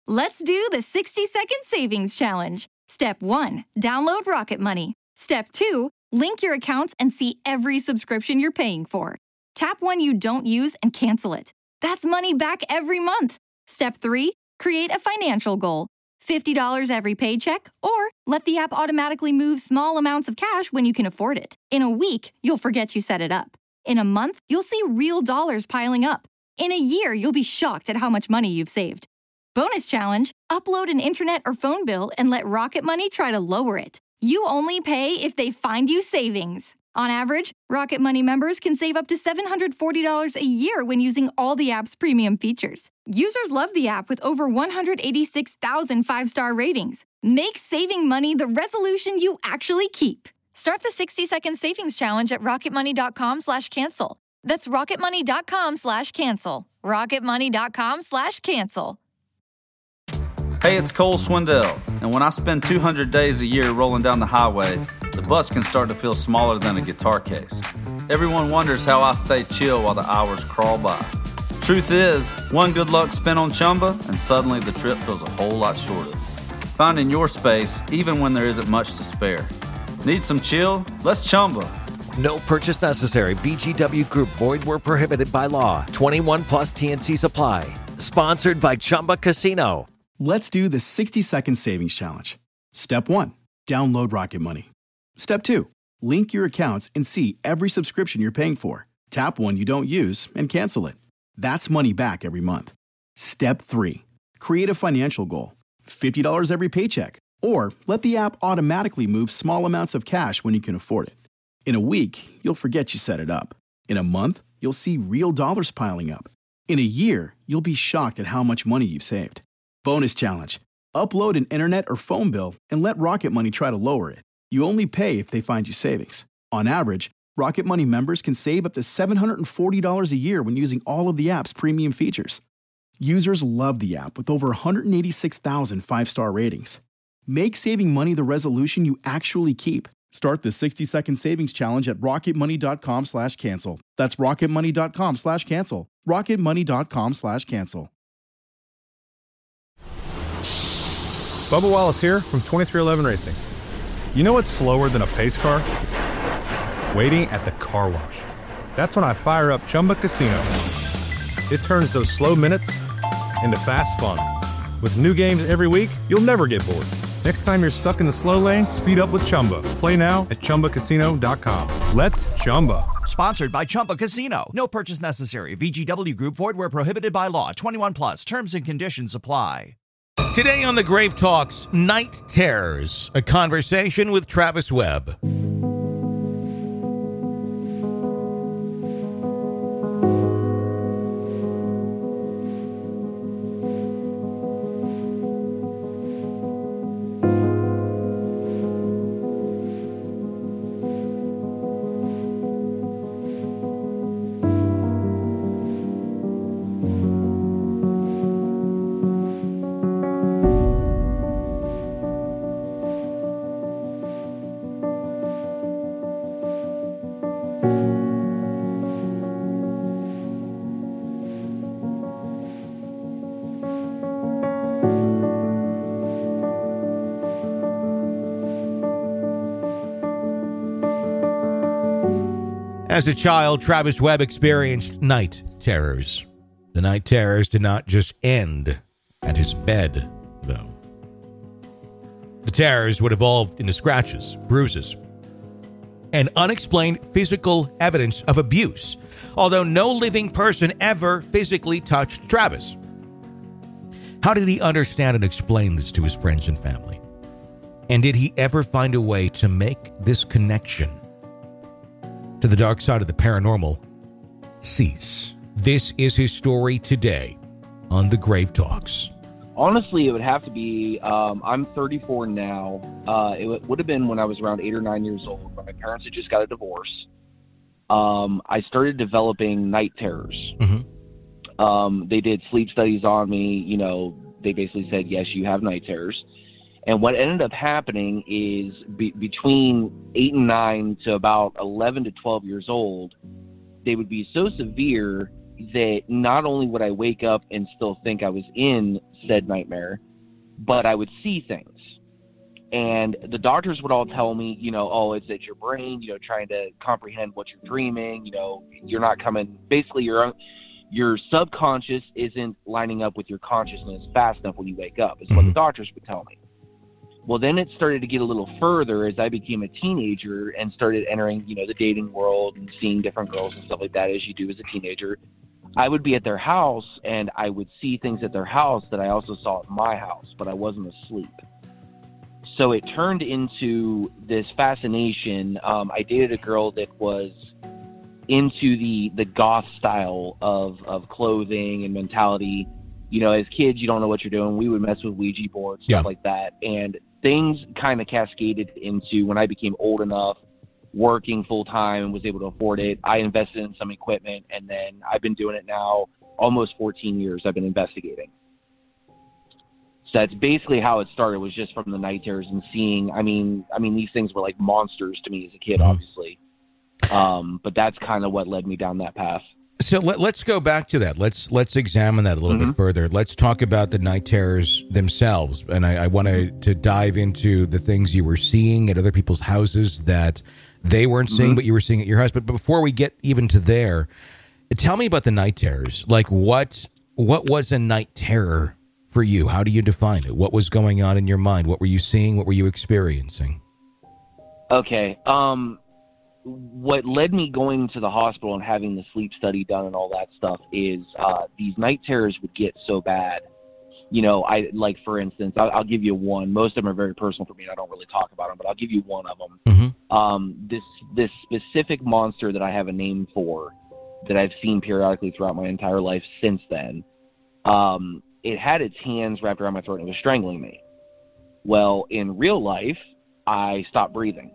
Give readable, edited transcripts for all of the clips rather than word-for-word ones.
Let's do the 60-second savings challenge. Step 1, download Rocket Money. Step 2, link your accounts and see every subscription you're paying for. Tap one you don't use and cancel it. That's money back every month. Step 3, create a financial goal. $50 every paycheck, or let the app automatically move small amounts of cash when you can afford it. In a week, you'll forget you set it up. In a month, you'll see real dollars piling up. In a year, you'll be shocked at how much money you've saved. Bonus challenge, upload an internet or phone bill and let Rocket Money try to lower it. You only pay if they find you savings. On average, Rocket Money members can save up to $740 a year when using all the app's premium features. Users love the app with over 186,000 five-star ratings. Make saving money the resolution you actually keep. Start the 60-second savings challenge at rocketmoney.com/cancel. That's rocketmoney.com/cancel. rocketmoney.com/cancel. Hey, it's Cole Swindell, and when I spend 200 days a year rolling down the highway, the bus can start to feel smaller than a guitar case. Everyone wonders how I stay chill while the hours crawl by. Truth is, one good luck spin on Chumba, and suddenly the trip feels a whole lot shorter. Finding your space, even when there isn't much to spare. Need some chill? Let's Chumba. No purchase necessary. VGW Group. Void where prohibited by law. 21 plus TNCs apply. Sponsored by Chumba Casino. Let's do the 60-second savings challenge. Step 1, download Rocket Money. Step 2, link your accounts and see every subscription you're paying for. Tap one you don't use and cancel it. That's money back every month. Step 3, create a financial goal. $50 every paycheck. Or let the app automatically move small amounts of cash when you can afford it. In a week, you'll forget you set it up. In a month, you'll see real dollars piling up. In a year, you'll be shocked at how much money you've saved. Bonus challenge. Upload an internet or phone bill and let Rocket Money try to lower it. You only pay if they find you savings. On average, Rocket Money members can save up to $740 a year when using all of the app's premium features. Users love the app with over 186,000 five-star ratings. Make saving money the resolution you actually keep. Start the 60-second savings challenge at rocketmoney.com/cancel. That's rocketmoney.com/cancel. rocketmoney.com/cancel. Bubba Wallace here from 2311 Racing. You know what's slower than a pace car? Waiting at the car wash. That's when I fire up Chumba Casino. It turns those slow minutes into fast fun. With new games every week, you'll never get bored. Next time you're stuck in the slow lane, speed up with Chumba. Play now at ChumbaCasino.com. Let's Chumba. Sponsored by Chumba Casino. No purchase necessary. VGW Group. Void where prohibited by law. 21 plus. Terms and conditions apply. Today on the Grave Talks, Night Terrors, a conversation with Travis Webb. As a child, Travis Webb experienced night terrors. The night terrors did not just end at his bed, though. The terrors would evolve into scratches, bruises, and unexplained physical evidence of abuse, although no living person ever physically touched Travis. How did he understand and explain this to his friends and family? And did he ever find a way to make this connection to the dark side of the paranormal cease? This is his story today on The Grave Talks. Honestly, it would have to be, I'm 34 now. It would have been when I was around 8 or 9 years old, when my parents had just got a divorce. I started developing night terrors. Mm-hmm. They did sleep studies on me. You know, they basically said, yes, you have night terrors. And what ended up happening is between 8 and 9 to about 11 to 12 years old, they would be so severe, that not only would I wake up and still think I was in said nightmare, but I would see things. And the doctors would all tell me, oh, it's your brain, trying to comprehend what you're dreaming. You're not coming. Basically, your subconscious isn't lining up with your consciousness fast enough when you wake up, is what the doctors would tell me. Well, then it started to get a little further as I became a teenager and started entering, the dating world and seeing different girls and stuff like that, as you do as a teenager. I would be at their house and I would see things at their house that I also saw at my house, but I wasn't asleep. So it turned into this fascination. I dated a girl that was into the goth style of clothing and mentality. As kids, you don't know what you're doing. We would mess with Ouija boards, stuff like that. And things kind of cascaded into when I became old enough, working full time and was able to afford it. I invested in some equipment, and then I've been doing it now almost 14 years. I've been investigating. So that's basically how it started, was just from the night terrors and seeing, I mean, these things were like monsters to me as a kid, obviously. But that's kind of what led me down that path. So let's go back to that. Let's examine that a little bit further. Let's talk about the night terrors themselves. And I wanted to dive into the things you were seeing at other people's houses that they weren't seeing, but you were seeing at your house. But before we get even to there, tell me about the night terrors. Like what was a night terror for you? How do you define it? What was going on in your mind? What were you seeing? What were you experiencing? Okay. What led me going to the hospital and having the sleep study done and all that stuff is these night terrors would get so bad. For instance, I'll give you one. Most of them are very personal for me. I don't really talk about them, but I'll give you one of them. This specific monster that I have a name for, that I've seen periodically throughout my entire life since then. It had its hands wrapped around my throat and it was strangling me. Well, in real life, I stopped breathing.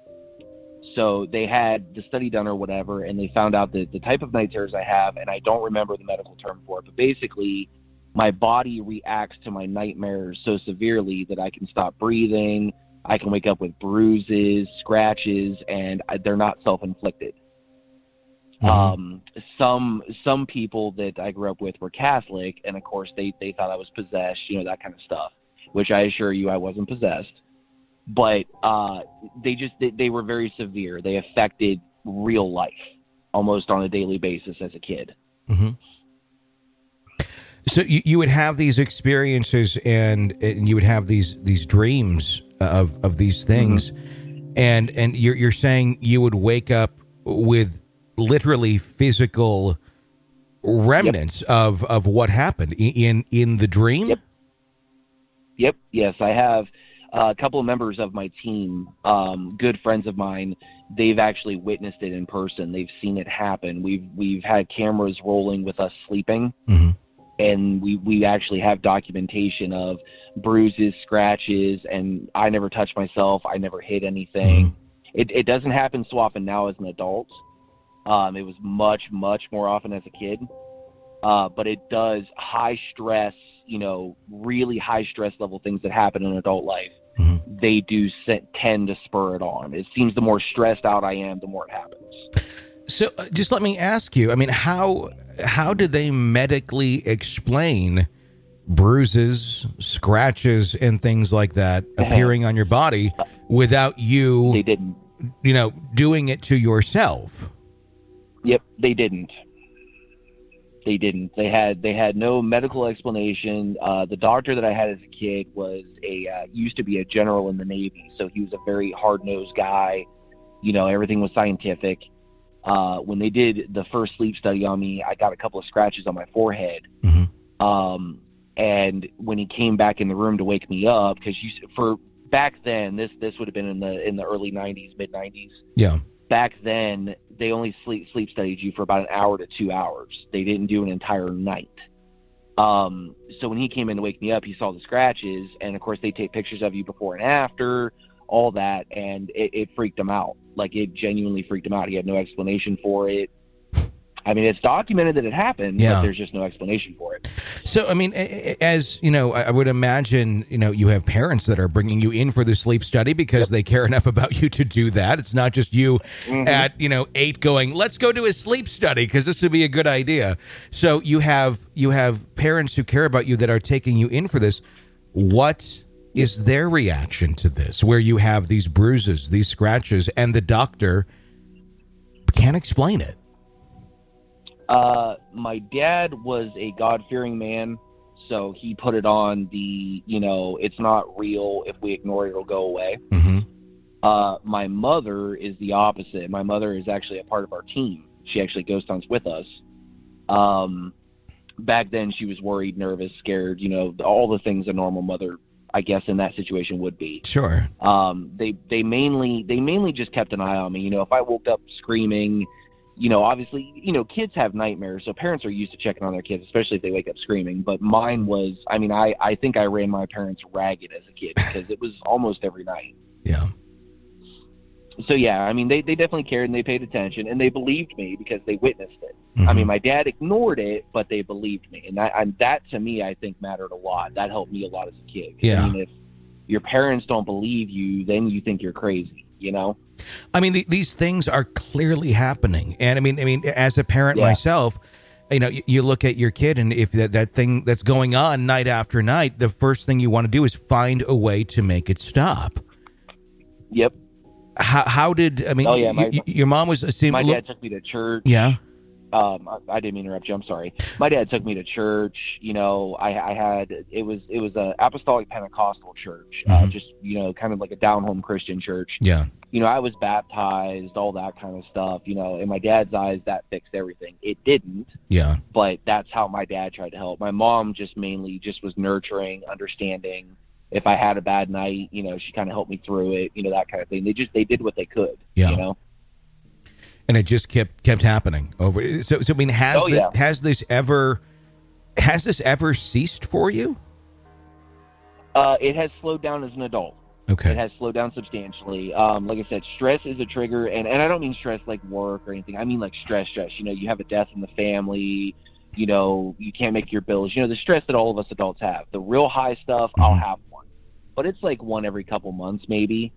So they had the study done or whatever, and they found out that the type of night terrors I have, and I don't remember the medical term for it, but basically my body reacts to my nightmares so severely that I can stop breathing. I can wake up with bruises, scratches, and they're not self-inflicted. Some people that I grew up with were Catholic, and of course they thought I was possessed, that kind of stuff, which I assure you I wasn't possessed. But they were very severe. They affected real life almost on a daily basis as a kid. So you would have these experiences and you would have these dreams of these things, and you're saying you would wake up with literally physical remnants of what happened in the dream? Yep. Yes, I have a couple of members of my team, good friends of mine. They've actually witnessed it in person. They've seen it happen. We've had cameras rolling with us sleeping, and we actually have documentation of bruises, scratches, and I never touched myself. I never hit anything. It doesn't happen so often now as an adult. It was much, much more often as a kid. But it does high stress, really high stress level things that happen in adult life. They do tend to spur it on. It seems the more stressed out I am, the more it happens. So just let me ask you, how do they medically explain bruises, scratches, and things like that appearing on your body without you, they didn't, doing it to yourself? Yep, they didn't. They didn't. They had no medical explanation. The doctor that I had as a kid was used to be a general in the Navy, so he was a very hard-nosed guy. Everything was scientific. When they did the first sleep study on me, I got a couple of scratches on my forehead. And when he came back in the room to wake me up, because for back then, this would have been in the early 90s, mid 90s. Yeah. Back then, they only sleep studied you for about an hour to 2 hours. They didn't do an entire night. So when he came in to wake me up, he saw the scratches, and of course they take pictures of you before and after, all that, and it freaked him out. Like, it genuinely freaked him out. He had no explanation for it. I mean, it's documented that it happened, but there's just no explanation for it. So, I mean, as you know, I would imagine, you know, you have parents that are bringing you in for the sleep study because they care enough about you to do that. It's not just you at, 8 going, let's go do a sleep study because this would be a good idea. So you have parents who care about you that are taking you in for this. What is their reaction to this, where you have these bruises, these scratches, and the doctor can't explain it? My dad was a God-fearing man, so he put it on the, it's not real. If we ignore it, it'll go away. My mother is the opposite. My mother is actually a part of our team. She actually ghost hunts with us. Back then she was worried, nervous, scared, all the things a normal mother, I guess, in that situation would be. Sure. They mainly just kept an eye on me. If I woke up screaming, obviously, kids have nightmares, so parents are used to checking on their kids, especially if they wake up screaming. But mine was, I think I ran my parents ragged as a kid because it was almost every night. Yeah. So, yeah, they definitely cared and they paid attention and they believed me because they witnessed it. My dad ignored it, but they believed me. And that to me, I think, mattered a lot. That helped me a lot as a kid. Yeah. If your parents don't believe you, then you think you're crazy, these things are clearly happening. And as a parent myself, you look at your kid, and if that thing that's going on night after night, the first thing you want to do is find a way to make it stop. Yep. How did, your mom was... my dad took me to church. Yeah. I didn't mean to interrupt you. I'm sorry. My dad took me to church. It was a apostolic Pentecostal church, just, kind of like a down-home Christian church. Yeah. I was baptized, all that kind of stuff, in my dad's eyes, that fixed everything. It didn't. Yeah. But that's how my dad tried to help. My mom mainly was nurturing, understanding. If I had a bad night, she kind of helped me through it, that kind of thing. They did what they could, And it just kept happening over. So has this ever ceased for you? It has slowed down as an adult. Okay. It has slowed down substantially. Like I said, stress is a trigger, and I don't mean stress like work or anything. I mean like stress. You have a death in the family. You can't make your bills. The stress that all of us adults have. The real high stuff, I'll have one, but it's like one every couple months, maybe.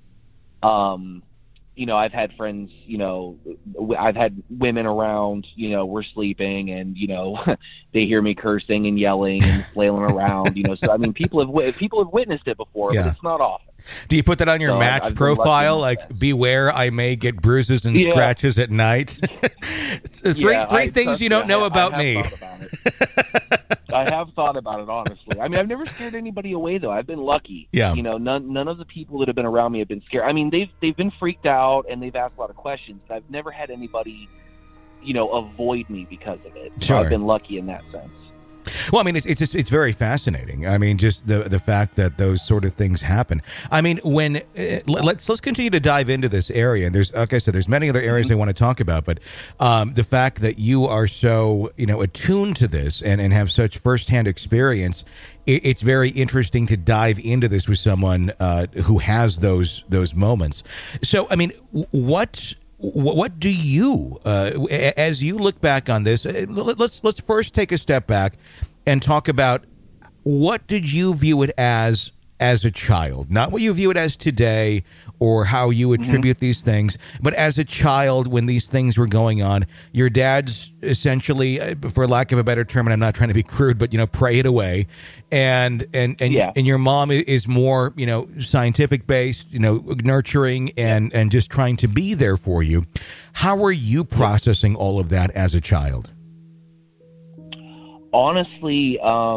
I've had friends, I've had women around, we're sleeping and, they hear me cursing and yelling and flailing around, so, people have witnessed it before, but it's not often. Do you put that on your Match profile? Like, beware, I may get bruises and scratches at night. three things you don't know about me. I have thought about it, honestly. I've never scared anybody away, though. I've been lucky. Yeah. None of the people that have been around me have been scared. They've been freaked out and they've asked a lot of questions, but I've never had anybody, avoid me because of it. Sure. So I've been lucky in that sense. Well, it's very fascinating. Just the fact that those sort of things happen. When let's continue to dive into this area. And there's, like I said, there's many other areas I want to talk about, but the fact that you are so attuned to this and have such firsthand experience, it's very interesting to dive into this with someone who has those moments. So, what do you, as you look back on this, let's first take a step back and talk about what did you view it as a child? Not what you view it as today or how you attribute these things, but as a child when these things were going on. Your dad's essentially, for lack of a better term, and I'm not trying to be crude, but, pray it away. And your mom is more, scientific based, nurturing and just trying to be there for you. How are you processing all of that as a child? Honestly,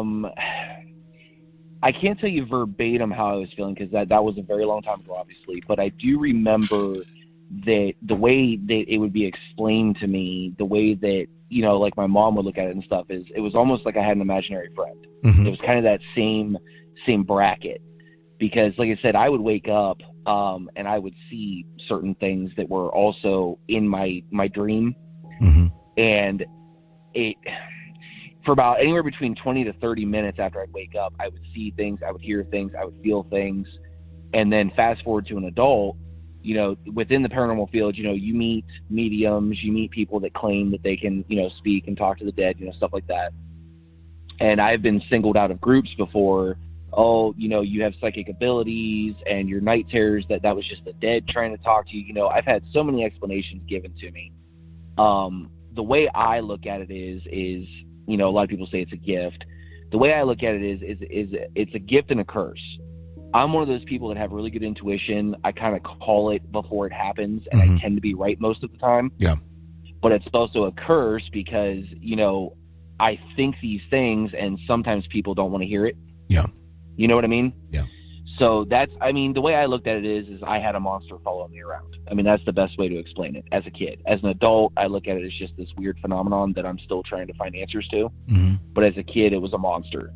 I can't tell you verbatim how I was feeling because that was a very long time ago, obviously. But I do remember that the way that it would be explained to me, the way that, like my mom would look at it and stuff, is it was almost like I had an imaginary friend. It was kind of that same bracket. Because, like I said, I would wake up and I would see certain things that were also in my dream. And for about anywhere between 20 to 30 minutes after I'd wake up, I would see things, I would hear things, I would feel things. And then fast forward to an adult, within the paranormal field, you meet mediums, you meet people that claim that they can, speak and talk to the dead, stuff like that. And I've been singled out of groups before. Oh, you have psychic abilities and your night terrors, that was just the dead trying to talk to you. I've had so many explanations given to me. The way I look at it is, a lot of people say it's a gift. The way I look at it is it's a gift and a curse. I'm one of those people that have really good intuition. I kind of call it before it happens, and I tend to be right most of the time. Yeah. But it's also a curse because, I think these things, and sometimes people don't want to hear it. Yeah. You know what I mean? Yeah. So the way I looked at it is I had a monster following me around. I mean, that's the best way to explain it as a kid. As an adult, I look at it as just this weird phenomenon that I'm still trying to find answers to. Mm-hmm. But as a kid, it was a monster.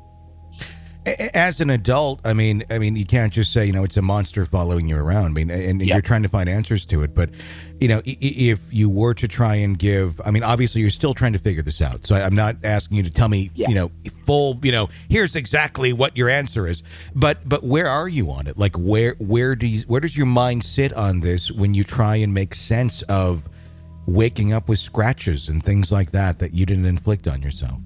As an adult, I mean, you can't just say, it's a monster following you around. I mean, and you're trying to find answers to it. But, if you were to try and give, obviously you're still trying to figure this out. So I'm not asking you to tell me, full, here's exactly what your answer is. But where are you on it? Like, where does your mind sit on this when you try and make sense of waking up with scratches and things like that you didn't inflict on yourself?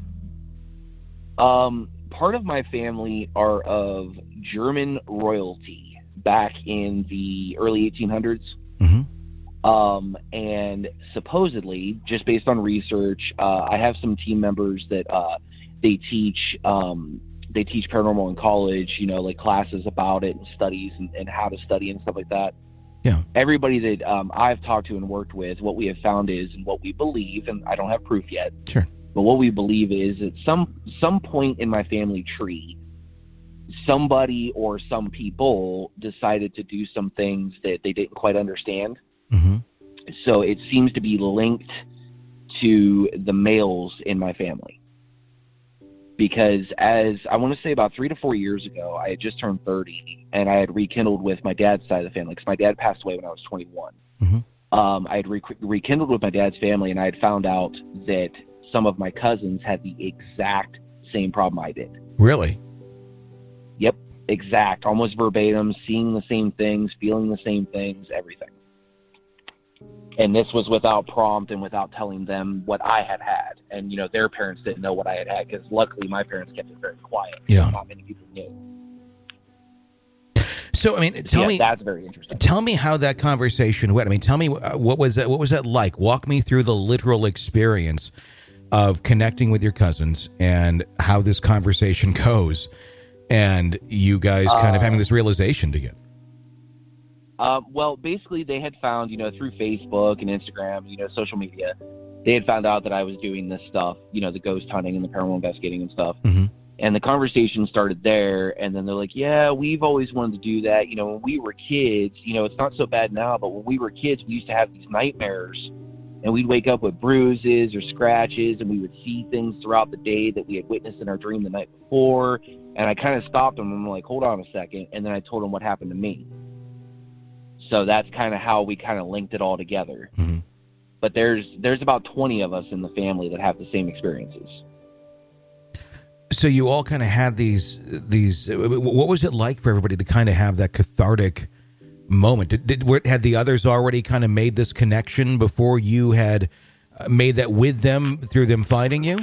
Part of my family are of German royalty back in the early 1800s. Mm-hmm. And supposedly, just based on research, I have some team members that they teach paranormal in college, like classes about it and studies and how to study and stuff like that. Yeah. Everybody that I've talked to and worked with, what we have found is, and what we believe, and I don't have proof yet. Sure. But what we believe is at some point in my family tree, somebody or some people decided to do some things that they didn't quite understand. Mm-hmm. So it seems to be linked to the males in my family. Because as I want to say about 3 to 4 years ago, I had just turned 30 and I had rekindled with my dad's side of the family because my dad passed away when I was 21. Mm-hmm. I had rekindled with my dad's family, and I had found out that some of my cousins had the exact same problem I did. Really? Yep, exact, almost verbatim, seeing the same things, feeling the same things, everything. And this was without prompt and without telling them what I had had. And, their parents didn't know what I had because luckily my parents kept it very quiet. Yeah. Not many people knew. So, tell me, that's very interesting. Tell me how that conversation went. Tell me, what was that like? Walk me through the literal experience of connecting with your cousins and how this conversation goes, and you guys kind of having this realization together. Well, basically they had found, through Facebook and Instagram, social media, they had found out that I was doing this stuff, the ghost hunting and the paranormal investigating and stuff. Mm-hmm. And the conversation started there, and then they're like, yeah, we've always wanted to do that. When we were kids, it's not so bad now, but when we were kids, we used to have these nightmares. And we'd wake up with bruises or scratches, and we would see things throughout the day that we had witnessed in our dream the night before. And I kind of stopped them and I'm like, hold on a second. And then I told them what happened to me. So that's kind of how we kind of linked it all together. Mm-hmm. But there's about 20 of us in the family that have the same experiences. So you all kind of had these. What was it like for everybody to kind of have that cathartic moment? Had the others already kind of made this connection before you had made that with them through them finding you?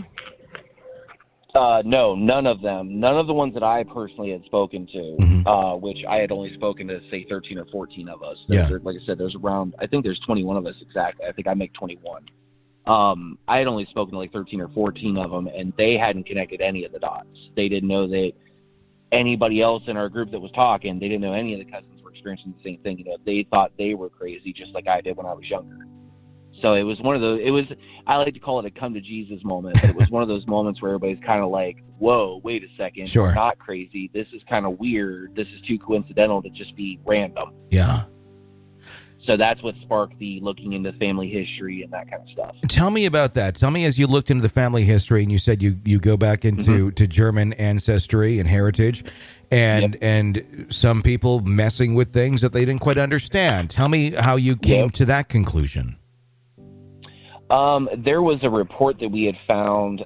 No, none of them. None of the ones that I personally had spoken to, mm-hmm. Which I had only spoken to, say, 13 or 14 of us. Like I said, there's around, I think there's 21 of us exactly. I think I make 21. I had only spoken to like 13 or 14 of them, and they hadn't connected any of the dots. They didn't know that anybody else in our group that was talking, they didn't know any of the cousins were experiencing the same thing. They thought they were crazy just like I did when I was younger. So it was one of those, I like to call it a come to Jesus moment, but it was one of those moments where everybody's kind of like, whoa, wait a second. Sure. We're not crazy. This is kind of weird. This is too coincidental to just be random. Yeah. So that's what sparked the looking into family history and that kind of stuff. Tell me about that. Tell me, as you looked into the family history and you said you go back into to German ancestry and heritage and some people messing with things that they didn't quite understand. Tell me how you came to that conclusion. There was a report that we had found.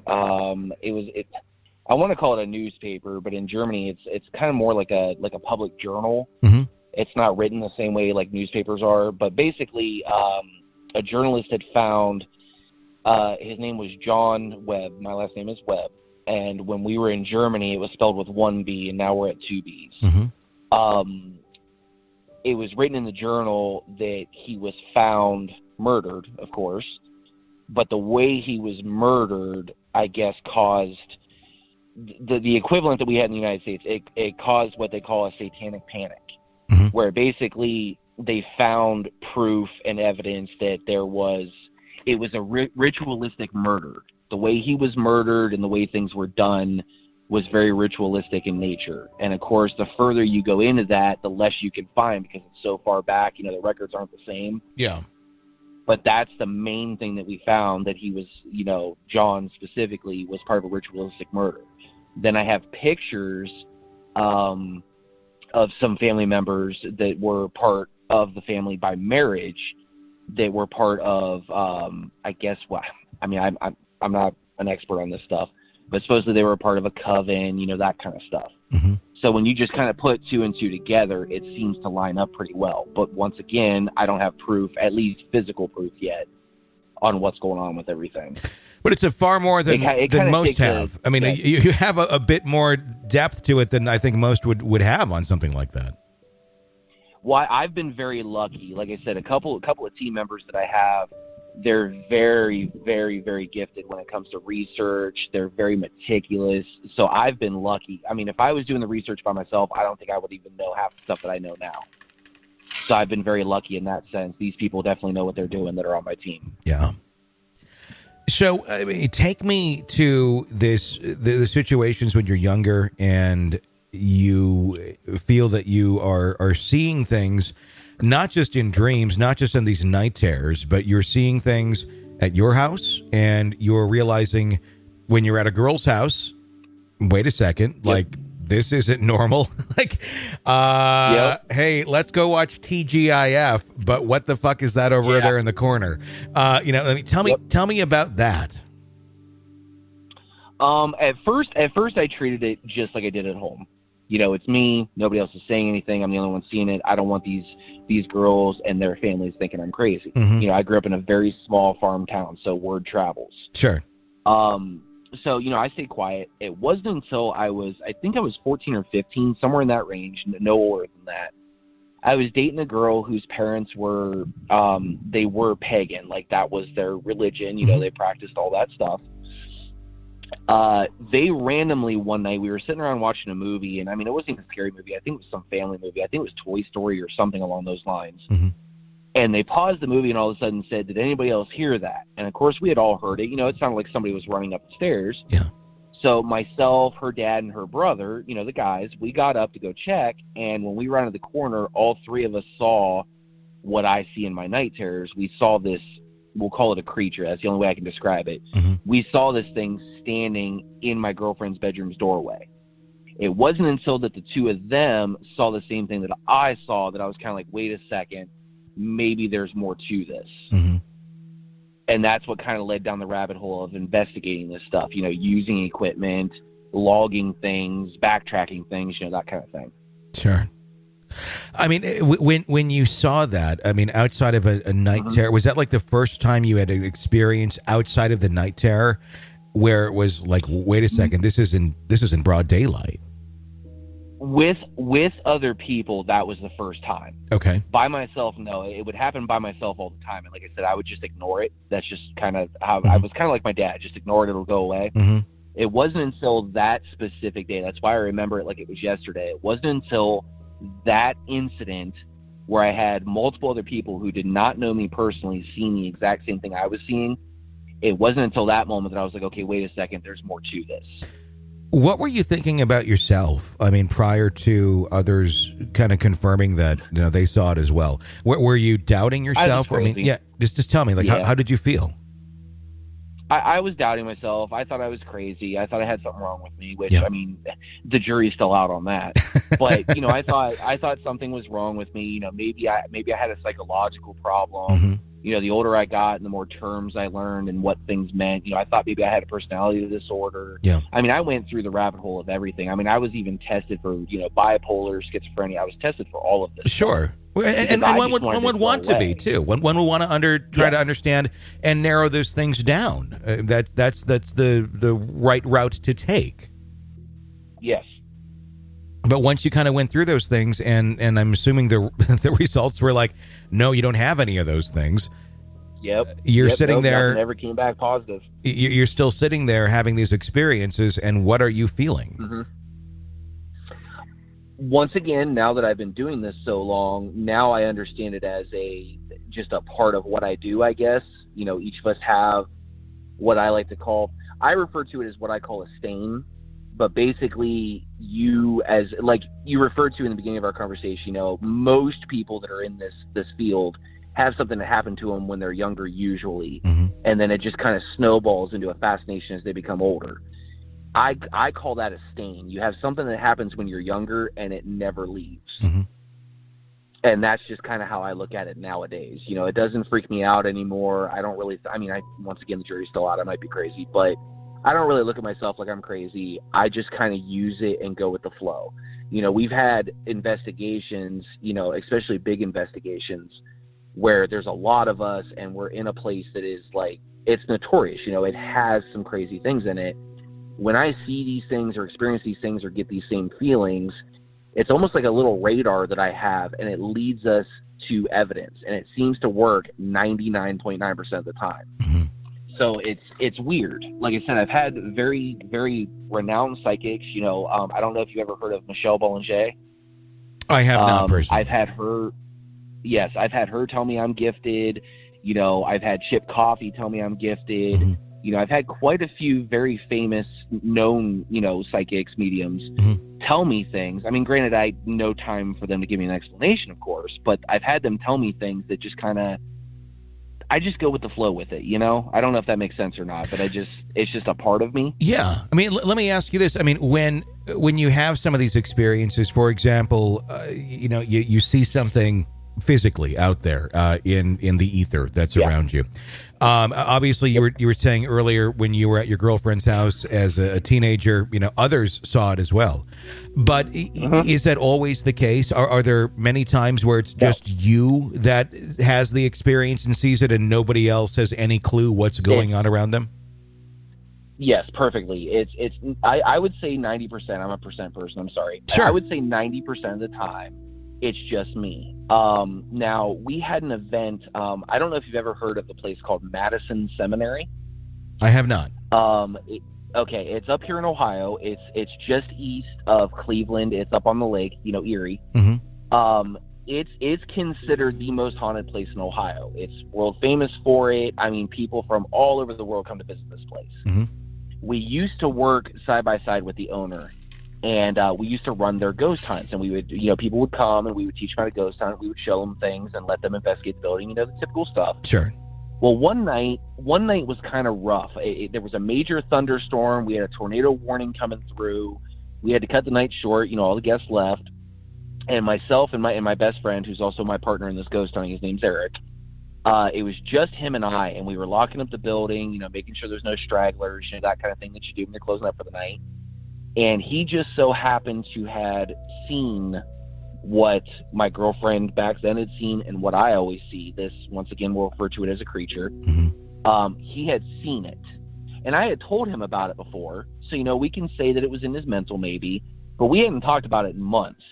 I want to call it a newspaper, but in Germany, it's kind of more like a public journal. Mm-hmm. It's not written the same way like newspapers are, but basically a journalist had found, his name was John Webb. My last name is Webb. And when we were in Germany, it was spelled with one B, and now we're at two Bs. Mm-hmm. It was written in the journal that he was found murdered, of course, but the way he was murdered, I guess, caused the equivalent that we had in the United States. It caused what they call a satanic panic, mm-hmm. where basically they found proof and evidence that it was a ritualistic murder. The way he was murdered and the way things were done was very ritualistic in nature. And of course, the further you go into that, the less you can find because it's so far back, the records aren't the same. Yeah. But that's the main thing that we found, that he was, John specifically was part of a ritualistic murder. Then I have pictures of some family members that were part of the family by marriage, that were part of, I'm not an expert on this stuff, but supposedly they were a part of a coven, that kind of stuff. Mm-hmm. So when you just kind of put two and two together, it seems to line up pretty well. But once again, I don't have proof, at least physical proof yet, on what's going on with everything. But it's a far more than most have. You have a bit more depth to it than I think most would have on something like that. Well, I've been very lucky. Like I said, a couple of team members that I have, they're very, very, very gifted when it comes to research. They're very meticulous. So I've been lucky. I mean, if I was doing the research by myself, I don't think I would even know half the stuff that I know now. So I've been very lucky in that sense. These people definitely know what they're doing that are on my team. Yeah. So, take me to the situations when you're younger and you feel that you are seeing things, not just in dreams, not just in these night terrors, but you're seeing things at your house, and you're realizing when you're at a girl's house, wait a second, yep. This isn't normal. Yep. Hey, let's go watch TGIF, but what the fuck is that over there in the corner? Tell me about that. At first I treated it just like I did at home. It's me. Nobody else is saying anything. I'm the only one seeing it. I don't want these girls and their families thinking I'm crazy. Mm-hmm. I grew up in a very small farm town, so word travels. Sure. So, I stayed quiet. It wasn't until I was 14 or 15, somewhere in that range, no older than that. I was dating a girl whose parents were, they were pagan. Like, that was their religion. Mm-hmm. They practiced all that stuff. They randomly one night, we were sitting around watching a movie, and it wasn't even a scary movie. I think it was some family movie. I think it was Toy Story or something along those lines. Mm-hmm. And they paused the movie and all of a sudden said, "Did anybody else hear that?" And of course we had all heard it. It sounded like somebody was running up the stairs. Yeah. So myself, her dad, and her brother, the guys, we got up to go check. And when we rounded the corner, all three of us saw what I see in my night terrors. We saw this, we'll call it a creature. That's the only way I can describe it. Mm-hmm. We saw this thing standing in my girlfriend's bedroom's doorway. It wasn't until that the two of them saw the same thing that I saw that I was kind of like, wait a second, maybe there's more to this. Mm-hmm. And that's what kind of led down the rabbit hole of investigating this stuff, using equipment, logging things, backtracking things, that kind of thing. Sure. When you saw that, outside of a night mm-hmm. terror, was that like the first time you had an experience outside of the night terror where it was like, wait a second, this is in broad daylight? With other people, that was the first time. Okay. By myself, no. It would happen by myself all the time. And like I said, I would just ignore it. That's just kind of how I was kind of like my dad. Just ignore it. It'll go away. Mm-hmm. It wasn't until that specific day. That's why I remember it like it was yesterday. It wasn't until that incident where I had multiple other people who did not know me personally seeing the exact same thing I was seeing. It wasn't until that moment that I was like, okay, wait a second, there's more to this. What were you thinking about yourself? Prior to others kind of confirming that they saw it as well. Were you doubting yourself? Just tell me, how did you feel? I was doubting myself. I thought I was crazy. I thought I had something wrong with me, which, yeah. The jury's still out on that. But, I thought something was wrong with me. Maybe I had a psychological problem. Mm-hmm. The older I got and the more terms I learned and what things meant, I thought maybe I had a personality disorder. Yeah. I mean, I went through the rabbit hole of everything. I mean, I was even tested for, bipolar, schizophrenia. I was tested for all of this. Sure. And one would want to be too. One would want to try to understand and narrow those things down. That's the right route to take. Yes. But once you kind of went through those things, and I'm assuming the results were like, no, you don't have any of those things. Yep. You're sitting there. Never came back positive. You're still sitting there having these experiences, and what are you feeling? Mm-hmm. Once again, now that I've been doing this so long, now I understand it as just a part of what I do, I guess. Each of us have what I like to call, I refer to it as what I call a stain. But basically, you referred to in the beginning of our conversation, most people that are in this field have something that happened to them when they're younger, usually. Mm-hmm. And then it just kind of snowballs into a fascination as they become older. I call that a stain. You have something that happens when you're younger and it never leaves. Mm-hmm. And that's just kind of how I look at it nowadays. It doesn't freak me out anymore. I don't really, once again, the jury's still out. I might be crazy, but I don't really look at myself like I'm crazy. I just kind of use it and go with the flow. We've had investigations, especially big investigations where there's a lot of us and we're in a place that is like, it's notorious. It has some crazy things in it. When I see these things or experience these things or get these same feelings, it's almost like a little radar that I have, and it leads us to evidence, and it seems to work 99.9% of the time. Mm-hmm. So it's weird. Like I said, I've had very, very renowned psychics. I don't know if you've ever heard of Michelle Bollinger. I have not personally. I've had her tell me I'm gifted. I've had Chip Coffey tell me I'm gifted. Mm-hmm. I've had quite a few very famous, known, psychics, mediums Mm-hmm. tell me things. I mean, granted, I had no time for them to give me an explanation, of course, but I've had them tell me things that just I just go with the flow with it, I don't know if that makes sense or not, but it's just a part of me. Yeah. I mean, let me ask you this. I mean, when you have some of these experiences, for example, you see something physically out there in the ether that's around you. Obviously, you were saying earlier when you were at your girlfriend's house as a teenager, others saw it as well. But is that always the case? Are there many times where it's just you that has the experience and sees it, and nobody else has any clue what's going on around them? Yes, perfectly. I would say 90%. I'm a percent person. I'm sorry. Sure. I would say 90% of the time, it's just me. Now, we had an event. I don't know if you've ever heard of the place called Madison Seminary. I have not. Okay, it's up here in Ohio. It's just east of Cleveland. It's up on the lake, Erie. Mm-hmm. It's considered the most haunted place in Ohio. It's world famous for it. I mean, people from all over the world come to visit this place. Mm-hmm. We used to work side by side with the owner. And we used to run their ghost hunts, and we would, people would come and we would teach them how to ghost hunt. We would show them things and let them investigate the building, the typical stuff. Sure. Well, one night was kind of rough. There was a major thunderstorm. We had a tornado warning coming through. We had to cut the night short. All the guests left, and myself and my best friend, who's also my partner in this ghost hunting, his name's Eric. It was just him and I, and we were locking up the building, making sure there's no stragglers, that kind of thing that you do when you're closing up for the night. And he just so happened to had seen what my girlfriend back then had seen and what I always see. This, once again, we'll refer to it as a creature. Mm-hmm. He had seen it. And I had told him about it before. So, we can say that it was in his mental maybe, but we hadn't talked about it in months,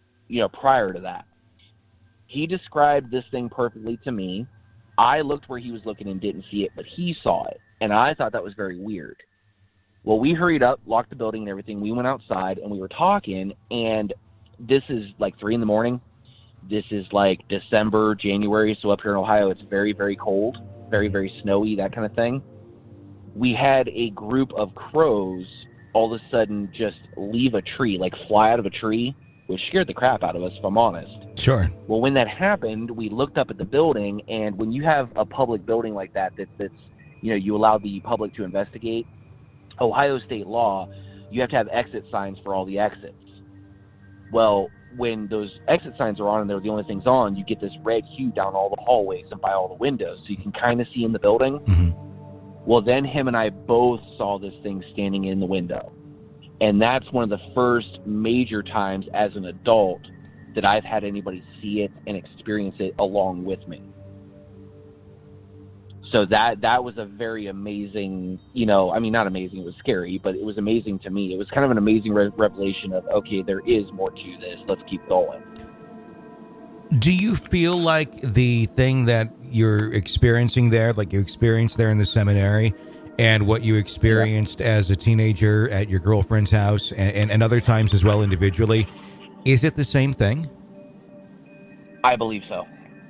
prior to that. He described this thing perfectly to me. I looked where he was looking and didn't see it, but he saw it. And I thought that was very weird. Well, we hurried up, locked the building and everything. We went outside and we were talking, and this is like 3 a.m. This is like December, January. So up here in Ohio, it's very, very cold, very, very snowy, that kind of thing. We had a group of crows all of a sudden just leave a tree, like fly out of a tree, which scared the crap out of us, if I'm honest. Sure. Well, when that happened, we looked up at the building, and when you have a public building like that's, you allow the public to investigate, Ohio state law, you have to have exit signs for all the exits. Well, when those exit signs are on and they're the only things on, you get this red hue down all the hallways and by all the windows, so you can kind of see in the building. Mm-hmm. Well, then him and I both saw this thing standing in the window. And that's one of the first major times as an adult that I've had anybody see it and experience it along with me. So that was a very amazing, not amazing, it was scary, but it was amazing to me. It was kind of an amazing revelation of, okay, there is more to this. Let's keep going. Do you feel like the thing that you're experiencing there, like you experienced there in the seminary, and what you experienced as a teenager at your girlfriend's house and other times as well individually, is it the same thing? I believe so.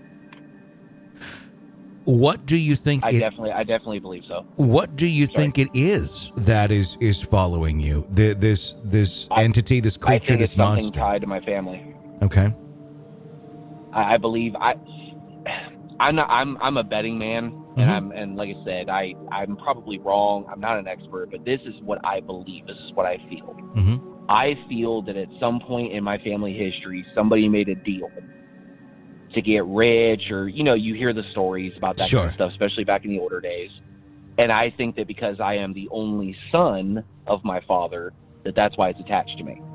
What do you think? I definitely believe so. What do you think it is that is following you? This entity, this creature, this monster. I think it's something tied to my family. Okay. I believe I'm a betting man, and like I said, I'm probably wrong. I'm not an expert, but this is what I believe. This is what I feel. Mm-hmm. I feel that at some point in my family history, somebody made a deal to get rich, or you hear the stories about that kind of stuff, especially back in the older days. And I think that because I am the only son of my father, that's why it's attached to me.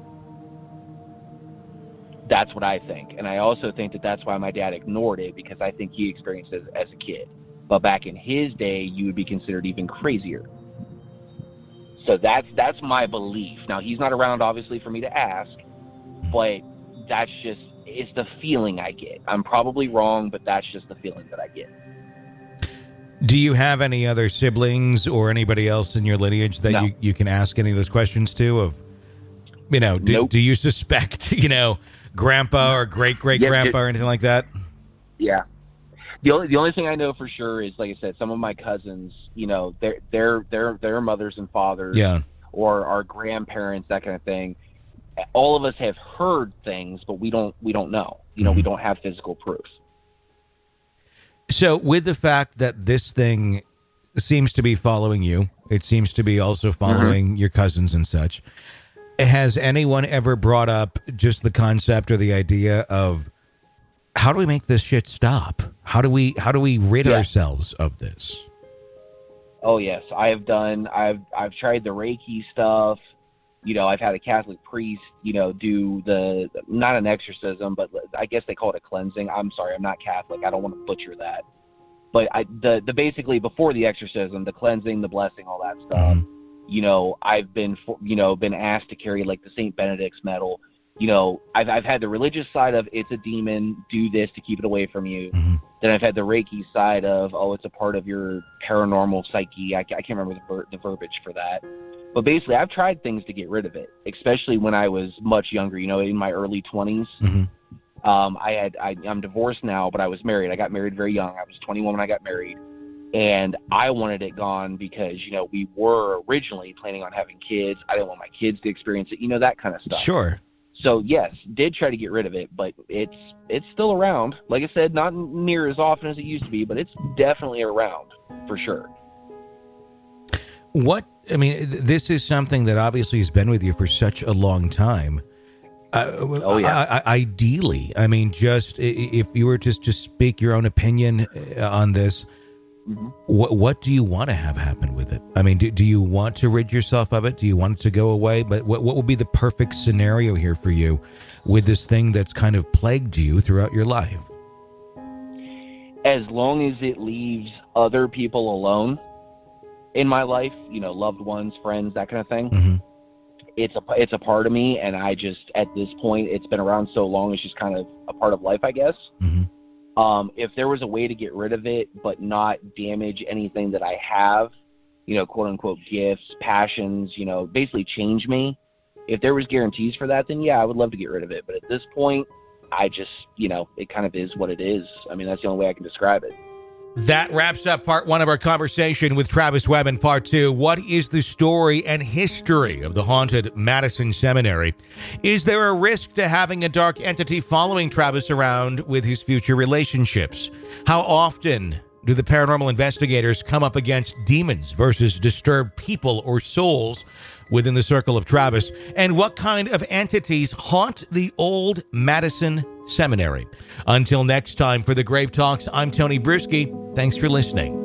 That's what I think. And I also think that that's why my dad ignored it, because I think he experienced it as a kid. But back in his day, you would be considered even crazier. So that's my belief. Now, he's not around, obviously, for me to ask, but that's just, it's the feeling I get. I'm probably wrong, but that's just the feeling that I get. Do you have any other siblings or anybody else in your lineage that you can ask any of those questions to? Of, Nope. Do you suspect, grandpa or great-great-grandpa or anything like that? Yeah. The only thing I know for sure is, like I said, some of my cousins, their mothers and fathers, or our grandparents, that kind of thing. All of us have heard things, but we don't know. We don't have physical proof. So with the fact that this thing seems to be following you, it seems to be also following your cousins and such, has anyone ever brought up just the concept or the idea of, how do we make this shit stop? How do we rid ourselves of this? Oh yes, I've tried the Reiki stuff. I've had a Catholic priest, do not an exorcism, but I guess they call it a cleansing. I'm sorry, I'm not Catholic. I don't want to butcher that. But the basically before the exorcism, the cleansing, the blessing, all that stuff. I've been asked to carry like the St. Benedict's medal. I've had the religious side of, it's a demon, do this to keep it away from you. Then I've had the Reiki side of, it's a part of your paranormal psyche. I can't remember the verbiage for that. But basically, I've tried things to get rid of it, especially when I was much younger, in my early 20s. I'm divorced now, but I was married. I got married very young. I was 21 when I got married. And I wanted it gone because, we were originally planning on having kids. I didn't want my kids to experience it, that kind of stuff. Sure. So, yes, did try to get rid of it, but it's still around. Like I said, not near as often as it used to be, but it's definitely around for sure. This is something that obviously has been with you for such a long time. Ideally, just if you were just to speak your own opinion on this, what do you want to have happen with it? Do you want to rid yourself of it? Do you want it to go away? But what would be the perfect scenario here for you with this thing that's kind of plagued you throughout your life? As long as it leaves other people alone in my life, loved ones, friends, that kind of thing. It's a part of me, and I just, at this point, it's been around so long, it's just kind of a part of life, I guess. If there was a way to get rid of it but not damage anything that I have, quote unquote gifts, passions, basically change me, if there was guarantees for that, then yeah, I would love to get rid of it. But at this point, I just, it kind of is what it is. That's the only way I can describe it. That wraps up part one of our conversation with Travis Webb. In part two, what is the story and history of the haunted Madison Seminary? Is there a risk to having a dark entity following Travis around with his future relationships? How often do the paranormal investigators come up against demons versus disturbed people or souls within the circle of Travis, and what kind of entities haunt the old Madison Seminary. Until next time, for the Grave Talks, I'm Tony Bruschi. Thanks for listening.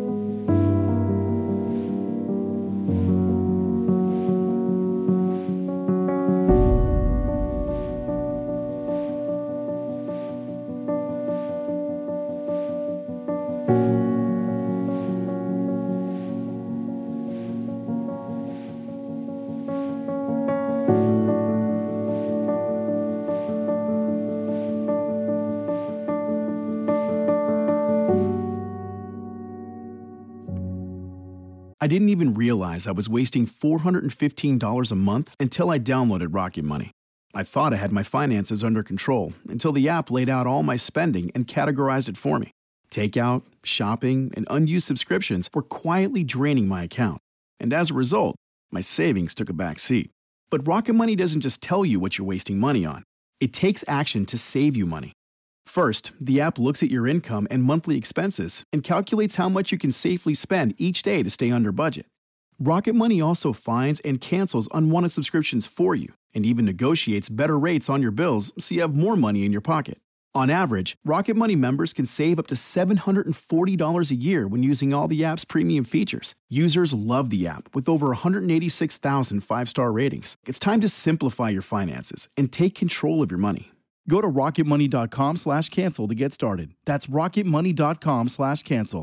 I didn't even realize I was wasting $415 a month until I downloaded Rocket Money. I thought I had my finances under control until the app laid out all my spending and categorized it for me. Takeout, shopping, and unused subscriptions were quietly draining my account. And as a result, my savings took a back seat. But Rocket Money doesn't just tell you what you're wasting money on. It takes action to save you money. First, the app looks at your income and monthly expenses and calculates how much you can safely spend each day to stay under budget. Rocket Money also finds and cancels unwanted subscriptions for you and even negotiates better rates on your bills so you have more money in your pocket. On average, Rocket Money members can save up to $740 a year when using all the app's premium features. Users love the app with over 186,000 five-star ratings. It's time to simplify your finances and take control of your money. Go to rocketmoney.com/cancel to get started. That's rocketmoney.com/cancel.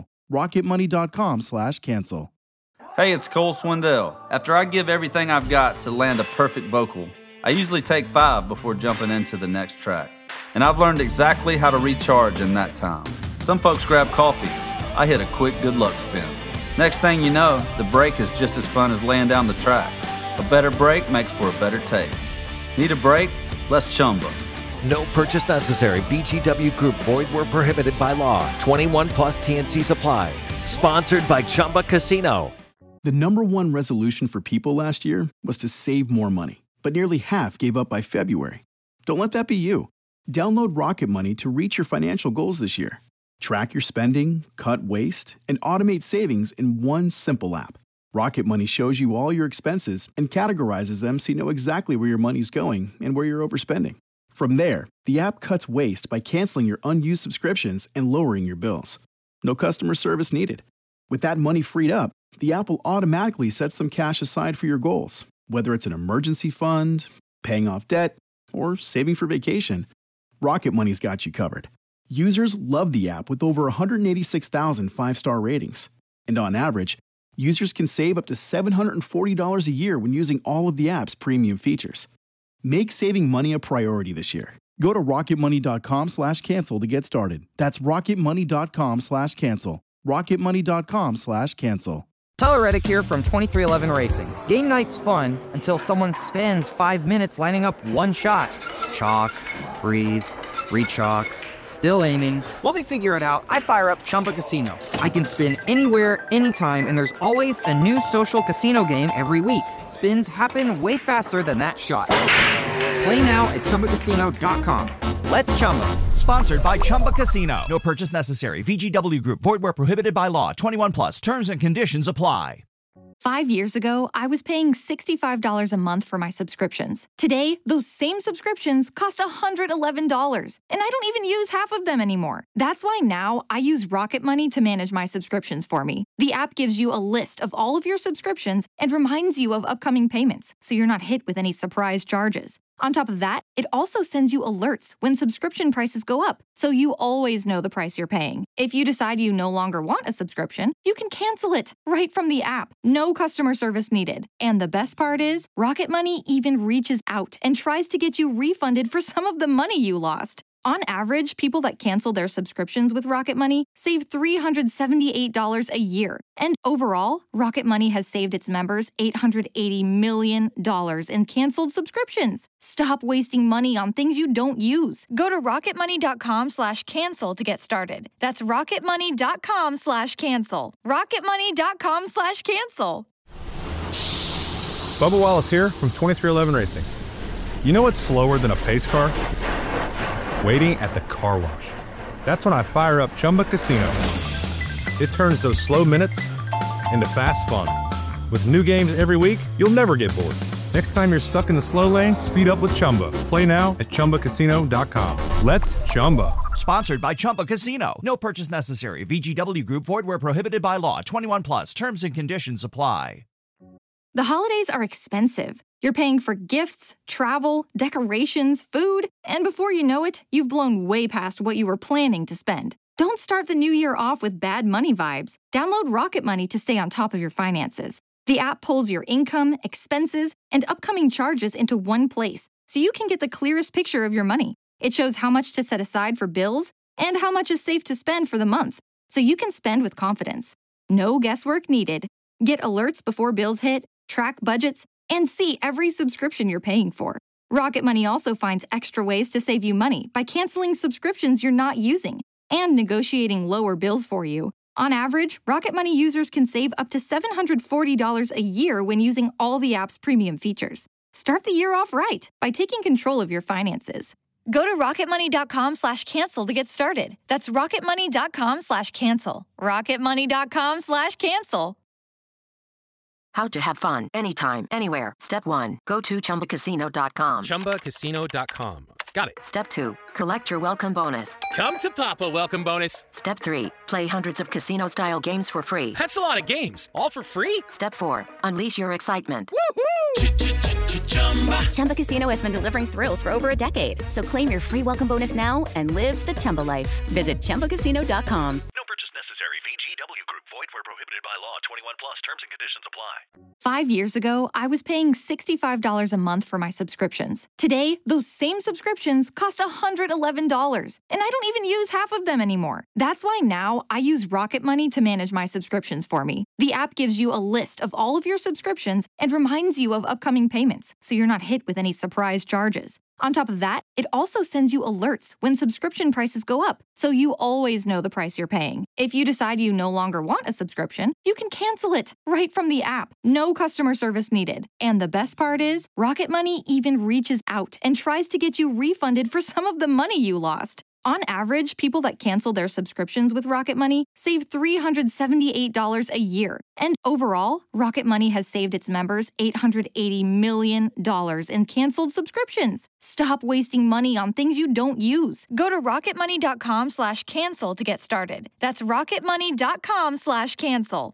rocketmoney.com/cancel. Hey, it's Cole Swindell. After I give everything I've got to land a perfect vocal, I usually take 5 before jumping into the next track. And I've learned exactly how to recharge in that time. Some folks grab coffee. I hit a quick good luck spin. Next thing you know, the break is just as fun as laying down the track. A better break makes for a better take. Need a break? Let's Chumba. No purchase necessary. VGW Group. Void where prohibited by law. 21 plus TNCs apply. Sponsored by Chumba Casino. The number one resolution for people last year was to save more money, but nearly half gave up by February. Don't let that be you. Download Rocket Money to reach your financial goals this year. Track your spending, cut waste, and automate savings in one simple app. Rocket Money shows you all your expenses and categorizes them so you know exactly where your money's going and where you're overspending. From there, the app cuts waste by canceling your unused subscriptions and lowering your bills. No customer service needed. With that money freed up, the app will automatically set some cash aside for your goals, whether it's an emergency fund, paying off debt, or saving for vacation. Rocket Money's got you covered. Users love the app with over 186,000 five-star ratings. And on average, users can save up to $740 a year when using all of the app's premium features. Make saving money a priority this year. Go to rocketmoney.com/cancel to get started. That's rocketmoney.com/cancel. rocketmoney.com/cancel. Tyler Reddick here from 2311 Racing. Game night's fun until someone spends 5 minutes lining up one shot. Chalk, breathe, re-chalk, still aiming. While they figure it out, I fire up Chumba Casino. I can spin anywhere, anytime, and there's always a new social casino game every week. Spins happen way faster than that shot. Play now at ChumbaCasino.com. Let's Chumba. Sponsored by Chumba Casino. No purchase necessary. VGW Group. Void where prohibited by law. 21 plus. Terms and conditions apply. 5 years ago, I was paying $65 a month for my subscriptions. Today, those same subscriptions cost $111, and I don't even use half of them anymore. That's why now I use Rocket Money to manage my subscriptions for me. The app gives you a list of all of your subscriptions and reminds you of upcoming payments, so you're not hit with any surprise charges. On top of that, it also sends you alerts when subscription prices go up, so you always know the price you're paying. If you decide you no longer want a subscription, you can cancel it right from the app. No customer service needed. And the best part is, Rocket Money even reaches out and tries to get you refunded for some of the money you lost. On average, people that cancel their subscriptions with Rocket Money save $378 a year. And overall, Rocket Money has saved its members $880 million in canceled subscriptions. Stop wasting money on things you don't use. Go to rocketmoney.com/cancel to get started. That's rocketmoney.com/cancel. rocketmoney.com/cancel. Bubba Wallace here from 2311 Racing. You know what's slower than a pace car? Waiting at the car wash. That's when I fire up Chumba Casino. It turns those slow minutes into fast fun. With new games every week, you'll never get bored. Next time you're stuck in the slow lane, speed up with Chumba. Play now at ChumbaCasino.com. Let's Chumba. Sponsored by Chumba Casino. No purchase necessary. VGW Group. Void where prohibited by law. 21 plus. Terms and conditions apply. The holidays are expensive. You're paying for gifts, travel, decorations, food, and before you know it, you've blown way past what you were planning to spend. Don't start the new year off with bad money vibes. Download Rocket Money to stay on top of your finances. The app pulls your income, expenses, and upcoming charges into one place, so you can get the clearest picture of your money. It shows how much to set aside for bills and how much is safe to spend for the month, so you can spend with confidence. No guesswork needed. Get alerts before bills hit, track budgets, and see every subscription you're paying for. Rocket Money also finds extra ways to save you money by canceling subscriptions you're not using and negotiating lower bills for you. On average, Rocket Money users can save up to $740 a year when using all the app's premium features. Start the year off right by taking control of your finances. Go to rocketmoney.com/cancel to get started. That's rocketmoney.com/cancel. rocketmoney.com/cancel. How to have fun anytime, anywhere. Step 1. Go to ChumbaCasino.com. ChumbaCasino.com. Got it. Step 2. Collect your welcome bonus. Come to Papa welcome bonus. Step 3. Play hundreds of casino-style games for free. That's a lot of games. All for free? Step 4. Unleash your excitement. Woohoo! Chumba Casino has been delivering thrills for over a decade. So claim your free welcome bonus now and live the Chumba life. Visit ChumbaCasino.com. No purchase necessary. VGW Group. Void where prohibited by law. 21 plus. Terms and conditions apply. 5 years ago, I was paying $65 a month for my subscriptions. Today, those same subscriptions cost $111, and I don't even use half of them anymore. That's why now I use Rocket Money to manage my subscriptions for me. The app gives you a list of all of your subscriptions and reminds you of upcoming payments, so you're not hit with any surprise charges. On top of that, it also sends you alerts when subscription prices go up, so you always know the price you're paying. If you decide you no longer want a subscription, you can cancel it right from the app. No customer service needed. And the best part is, Rocket Money even reaches out and tries to get you refunded for some of the money you lost. On average, people that cancel their subscriptions with Rocket Money save $378 a year. And overall, Rocket Money has saved its members $880 million in canceled subscriptions. Stop wasting money on things you don't use. Go to rocketmoney.com/cancel to get started. That's rocketmoney.com/cancel.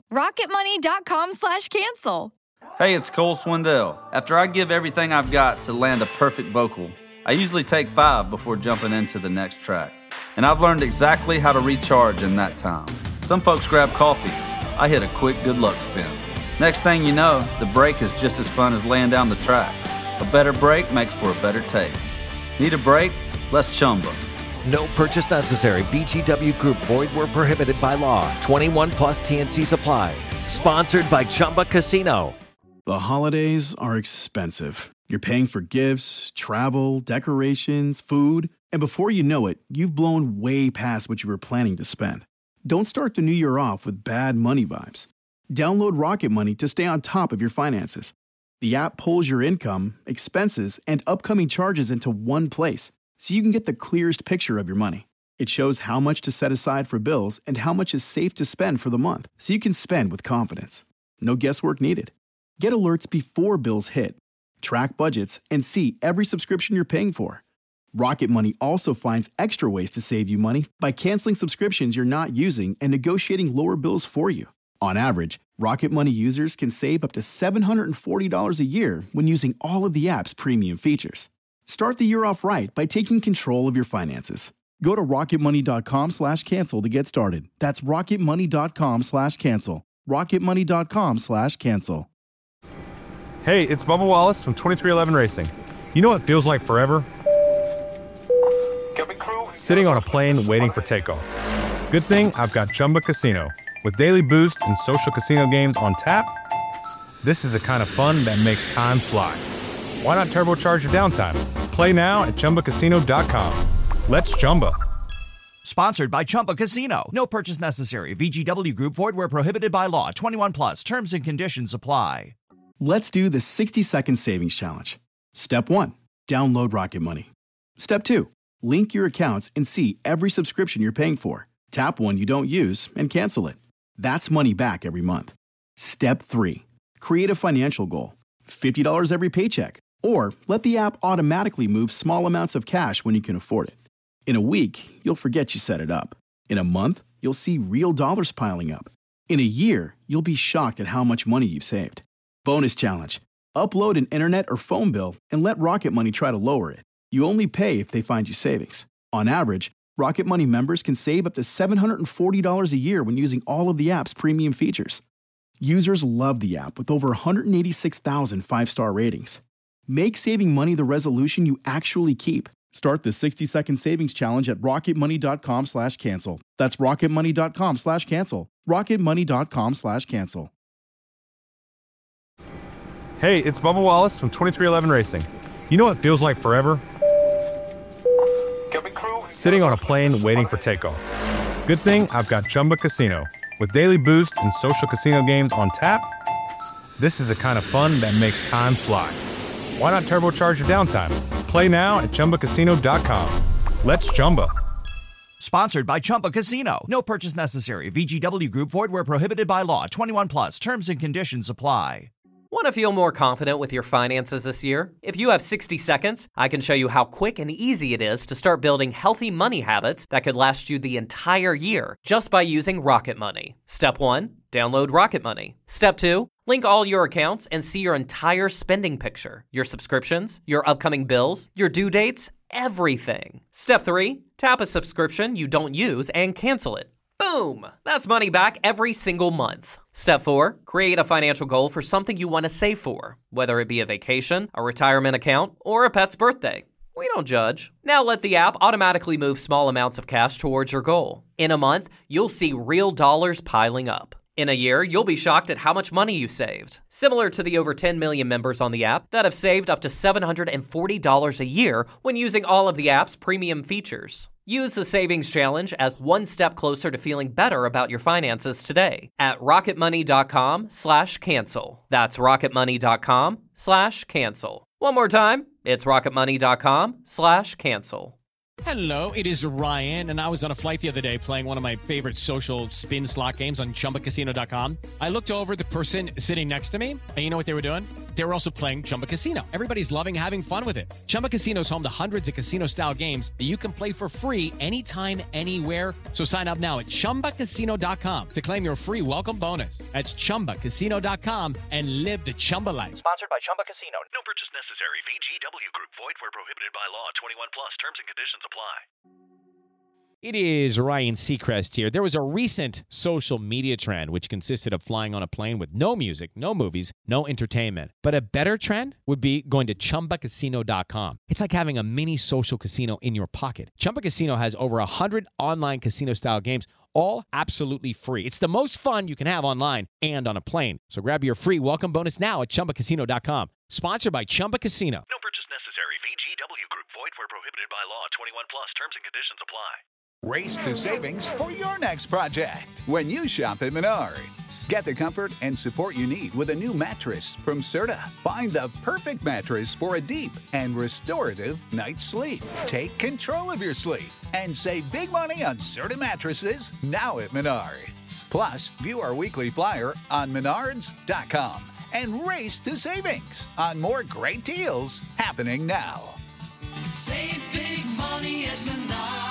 rocketmoney.com/cancel. Hey, it's Cole Swindell. After I give everything I've got to land a perfect vocal, I usually take 5 before jumping into the next track. And I've learned exactly how to recharge in that time. Some folks grab coffee. I hit a quick good luck spin. Next thing you know, the break is just as fun as laying down the track. A better break makes for a better take. Need a break? Let's Chumba. No purchase necessary. VGW Group. Void where prohibited by law. 21 plus TNC Supply. Sponsored by Chumba Casino. The holidays are expensive. You're paying for gifts, travel, decorations, food, and before you know it, you've blown way past what you were planning to spend. Don't start the new year off with bad money vibes. Download Rocket Money to stay on top of your finances. The app pulls your income, expenses, and upcoming charges into one place, so you can get the clearest picture of your money. It shows how much to set aside for bills and how much is safe to spend for the month, so you can spend with confidence. No guesswork needed. Get alerts before bills hit. Track budgets, and see every subscription you're paying for. Rocket Money also finds extra ways to save you money by canceling subscriptions you're not using and negotiating lower bills for you. On average, Rocket Money users can save up to $740 a year when using all of the app's premium features. Start the year off right by taking control of your finances. Go to rocketmoney.com/cancel to get started. That's rocketmoney.com/cancel. rocketmoney.com/cancel. Hey, it's Bubba Wallace from 2311 Racing. You know what feels like forever? Sitting on a plane waiting for takeoff. Good thing I've got Chumba Casino. With daily boost and social casino games on tap, this is the kind of fun that makes time fly. Why not turbocharge your downtime? Play now at ChumbaCasino.com. Let's Chumba. Sponsored by Chumba Casino. No purchase necessary. VGW Group. Void where prohibited by law. 21 plus. Terms and conditions apply. Let's do the 60-second savings challenge. Step 1. Download Rocket Money. Step 2. Link your accounts and see every subscription you're paying for. Tap one you don't use and cancel it. That's money back every month. Step 3. Create a financial goal, $50 every paycheck, or let the app automatically move small amounts of cash when you can afford it. In a week, you'll forget you set it up. In a month, you'll see real dollars piling up. In a year, you'll be shocked at how much money you've saved. Bonus challenge. Upload an internet or phone bill and let Rocket Money try to lower it. You only pay if they find you savings. On average, Rocket Money members can save up to $740 a year when using all of the app's premium features. Users love the app with over 186,000 five-star ratings. Make saving money the resolution you actually keep. Start the 60-second savings challenge at rocketmoney.com/cancel. That's rocketmoney.com/cancel. rocketmoney.com/cancel. Hey, it's Bubba Wallace from 2311 Racing. You know what feels like forever? Sitting on a plane waiting for takeoff. Good thing I've got Chumba Casino. With daily boost and social casino games on tap, this is the kind of fun that makes time fly. Why not turbocharge your downtime? Play now at ChumbaCasino.com. Let's Chumba. Sponsored by Chumba Casino. No purchase necessary. VGW Group. Void where prohibited by law. 21 plus. Terms and conditions apply. Want to feel more confident with your finances this year? If you have 60 seconds, I can show you how quick and easy it is to start building healthy money habits that could last you the entire year just by using Rocket Money. Step 1, download Rocket Money. Step 2, link all your accounts and see your entire spending picture, your subscriptions, your upcoming bills, your due dates, everything. Step 3, tap a subscription you don't use and cancel it. Boom! That's money back every single month. Step 4, create a financial goal for something you want to save for, whether it be a vacation, a retirement account, or a pet's birthday. We don't judge. Now let the app automatically move small amounts of cash towards your goal. In a month, you'll see real dollars piling up. In a year, you'll be shocked at how much money you saved. Similar to the over 10 million members on the app that have saved up to $740 a year when using all of the app's premium features. Use the Savings Challenge as one step closer to feeling better about your finances today at rocketmoney.com/cancel. That's rocketmoney.com/cancel. One more time, it's rocketmoney.com/cancel. Hello, it is Ryan, and I was on a flight the other day playing one of my favorite social spin slot games on ChumbaCasino.com. I looked over at the person sitting next to me, and you know what they were doing? They were also playing Chumba Casino. Everybody's loving having fun with it. Chumba Casino is home to hundreds of casino-style games that you can play for free anytime, anywhere. So sign up now at ChumbaCasino.com to claim your free welcome bonus. That's ChumbaCasino.com and live the Chumba life. Sponsored by Chumba Casino. No purchase necessary. VGW Group. Void where prohibited by law. 21 plus. Terms and conditions apply. It is Ryan Seacrest here. There was a recent social media trend which consisted of flying on a plane with no music, no movies, no entertainment. But a better trend would be going to ChumbaCasino.com. It's like having a mini social casino in your pocket. Chumba Casino has over 100 online casino-style games, all absolutely free. It's the most fun you can have online and on a plane. So grab your free welcome bonus now at ChumbaCasino.com. Sponsored by Chumba Casino. No purchase necessary. VGW Group. Void where prohibited by law. 21 plus. Terms and conditions apply. Race to savings for your next project when you shop at Menards. Get the comfort and support you need with a new mattress from Serta. Find the perfect mattress for a deep and restorative night's sleep. Take control of your sleep and save big money on Serta mattresses now at Menards. Plus, view our weekly flyer on menards.com and race to savings on more great deals happening now. Save big money at Menards.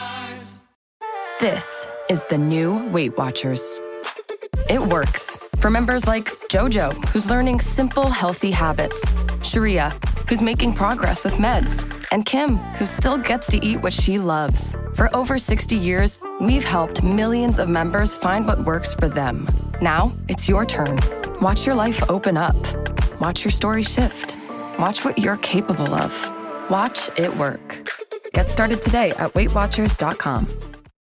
This is the new Weight Watchers. It works for members like JoJo, who's learning simple, healthy habits, Sharia, who's making progress with meds, and Kim, who still gets to eat what she loves. For over 60 years, we've helped millions of members find what works for them. Now, it's your turn. Watch your life open up. Watch your story shift. Watch what you're capable of. Watch it work. Get started today at WeightWatchers.com.